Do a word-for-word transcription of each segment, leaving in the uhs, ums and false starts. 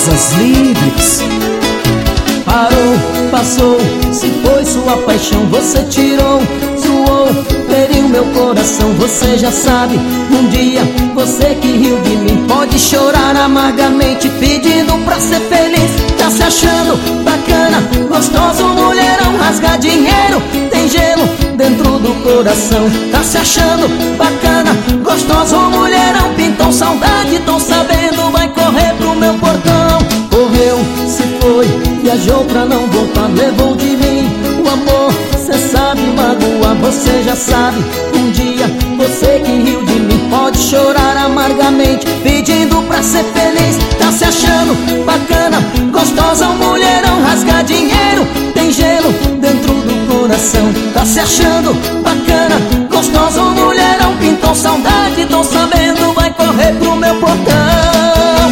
Asas livres. Parou, passou, se foi sua paixão, você tirou, zoou, feriu meu coração, você já sabe. Um dia, você que riu de mim, pode chorar amargamente, pedindo pra ser feliz. Tá se achando bacana, gostoso, mulherão, rasga dinheiro, tem gelo dentro do coração. Tá se achando bacana, gostoso, mulherão, pintou saudade, tô sabendo, vai correr pro meu portão. Correu, se foi, viajou pra não voltar, levou de mim o amor, cê sabe magoar, você já sabe. Um dia, você que riu de mim, pode chorar amargamente, pedindo pra ser feliz. Tá se achando bacana, gostosa, um mulherão, rasga dinheiro, tem gelo dentro do coração. Tá se achando bacana, gostosa, um mulherão, pintou saudade, tô sabendo, vai correr pro meu portão.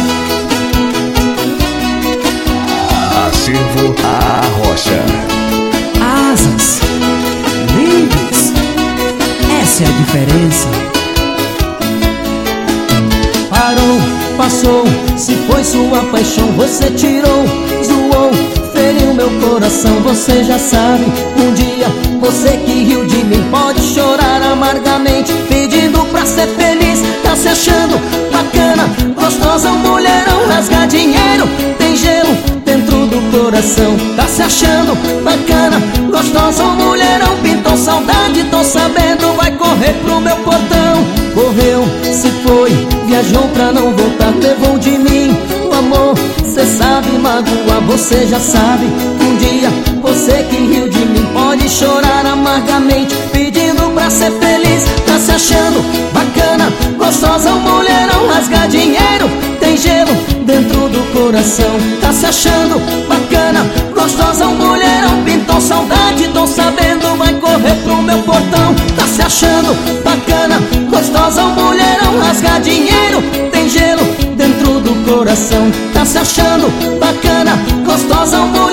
Acervo A Rocha. Asas livres. Essa é a diferença. Parou, passou, se foi sua paixão, você tirou, zoou, feriu meu coração, você já sabe. Um dia, você que riu de mim, pode chorar amargamente, pedindo pra ser feliz. Tá se achando bacana, gostosa, um mulherão, rasga dinheiro, tem gelo dentro do coração. Tá se achando bacana, gostosa, um mulherão, pintou saudade, tô sabendo, vai correr pro meu portão. Correu, se foi, viajou pra não voltar, levou de mim o amor, cê sabe magoar, você já sabe. Um dia, você que riu de mim, pode chorar amargamente, pedindo pra ser feliz. Tá se achando bacana, gostosa, um mulherão, rasga dinheiro, tem gelo dentro do coração. Tá se achando bacana, gostosa, um mulherão, pintou saudade, tô sabendo, vai correr pro meu portão. Tá se achando bacana, gostosa, um mulherão, rasga dinheiro, tem gelo dentro do coração. Tá se achando bacana, gostosa, um mulherão,